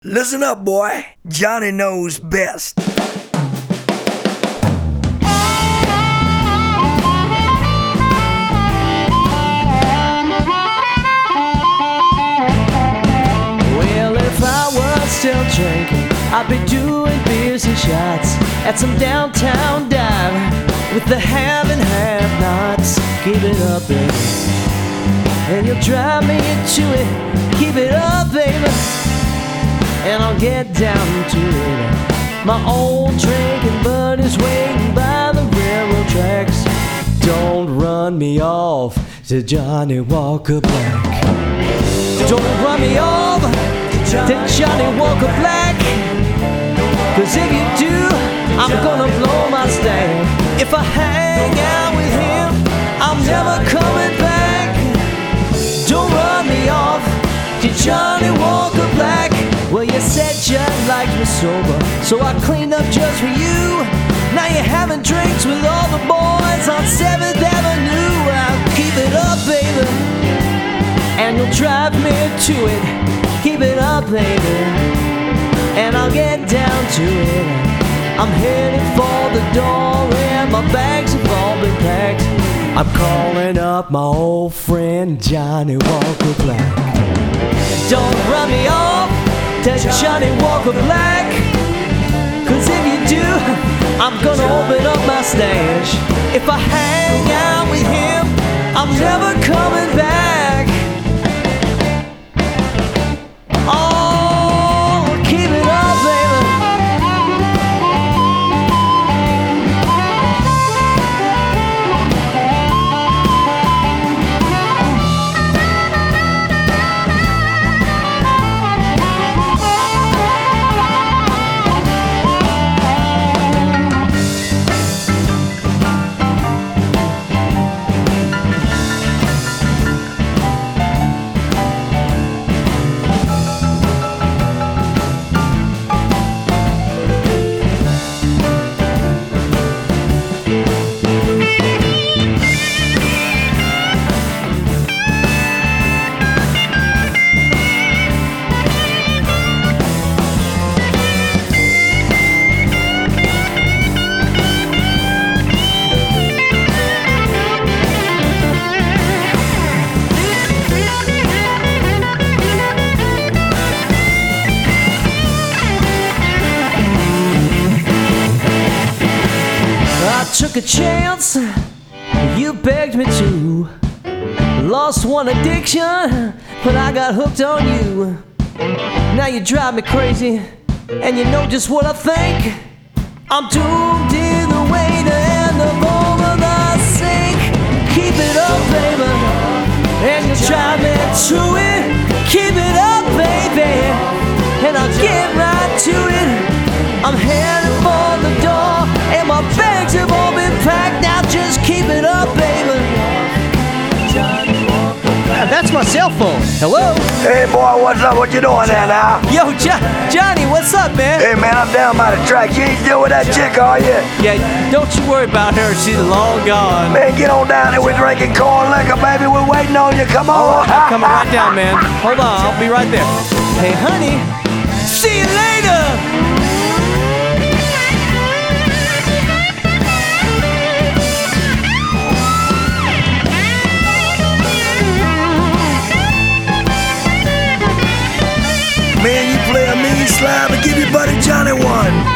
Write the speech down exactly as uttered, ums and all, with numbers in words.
Listen up, boy. Johnny knows best. Well, if I was still drinking, I'd be doing beers and shots at some downtown dive with the have and have-nots. Keep it up, baby, and you'll drive me into it. Keep it up, baby, and I'll get down to it. My old drinking buddies waiting by the railroad tracks. Don't run me off to Johnny Walker Black. Don't run me off to Johnny Walker Black, 'cause if you do, I'm gonna blow my stack. If I hang out with him, I'm never coming back. Don't run me off to Johnny Walker Black. Well, you said you liked me sober, so I cleaned up just for you. Now you're having drinks with all the boys on seventh Avenue. I'll keep it up, baby, and you'll drive me to it. Keep it up, baby, and I'll get down to it. I'm headed for the door and my bags have all been packed. I'm calling up my old friend Johnny Walker Black. Don't run me off to Johnny Walker Black, 'cause if you do, I'm gonna open up my stash. If I hang out with him, I'm never coming back. Oh, keep it up, baby. Took a chance, you begged me to. Lost one addiction, but I got hooked on you. Now you drive me crazy, and you know just what I think. I'm doomed either way to end up over the sink. Keep it up, baby, and you drive me to it. Keep it up, baby, and I'll get right to it. I'm headed for the door, and my bags have all been packed. Now just keep it up, baby. Yeah, that's my cell phone. Hello? Hey, boy, what's up? What you doing there now? Yo, jo- Johnny, what's up, man? Hey, man, I'm down by the track. You ain't still with that chick, are you? Yeah, don't you worry about her. She's long gone. Man, get on down here. We're drinking corn liquor, baby. We're waiting on you. Come on. I'm coming right down, man. Hold on, I'll be right there. Hey, honey, see you later. Man, you play a mean slide, but give your buddy Johnny one.